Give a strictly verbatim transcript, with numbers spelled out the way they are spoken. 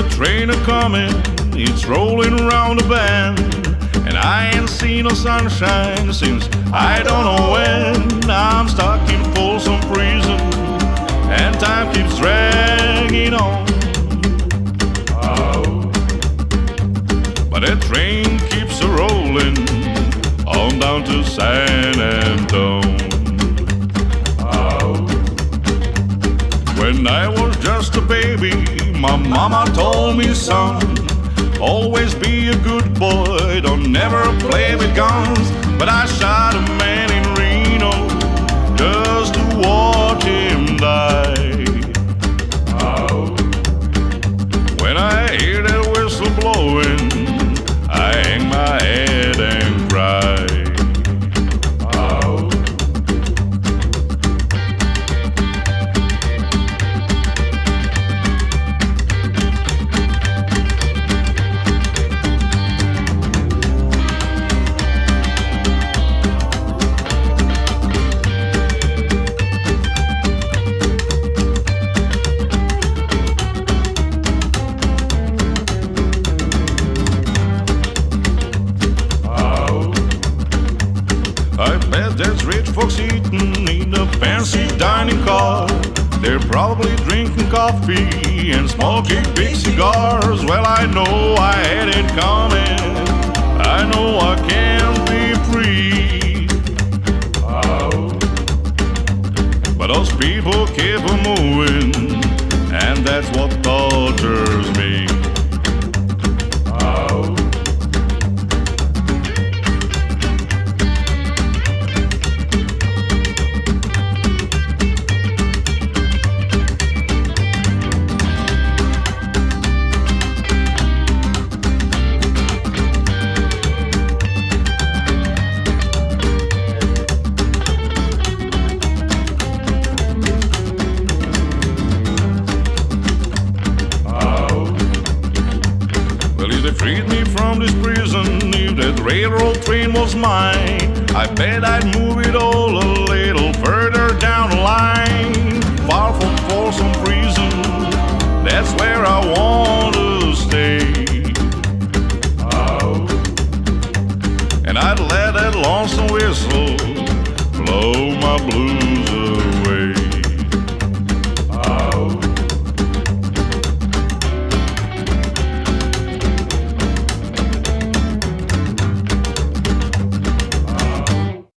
train a coming, it's rolling around the bend, and I ain't seen no sunshine since I don't know when. I'm stuck in Folsom Prison, and time keeps dragging on. Oh. But that train keeps a rolling on down to San Antone. Oh. When I was just a baby, my mama told me, son, always be a good boy, don't never play with guns. But I shot a man in Reno just to watch him die. Oh. When I hear that whistle blowing, I hang my head and cry. Oh. I bet there's rich folks eating in a fancy dining car. They're probably drinking coffee and smoking big cigars. Well, I know I had it coming, I know I can't be free. Oh. But those people keep on moving, and that's what tortures me. Oh. They freed me from this prison. If that railroad train was mine, I bet I'd move it all a little further down the line. Far from Folsom Prison, that's where I want to stay. Oh. And I'd let that lonesome whistle blow my blues away.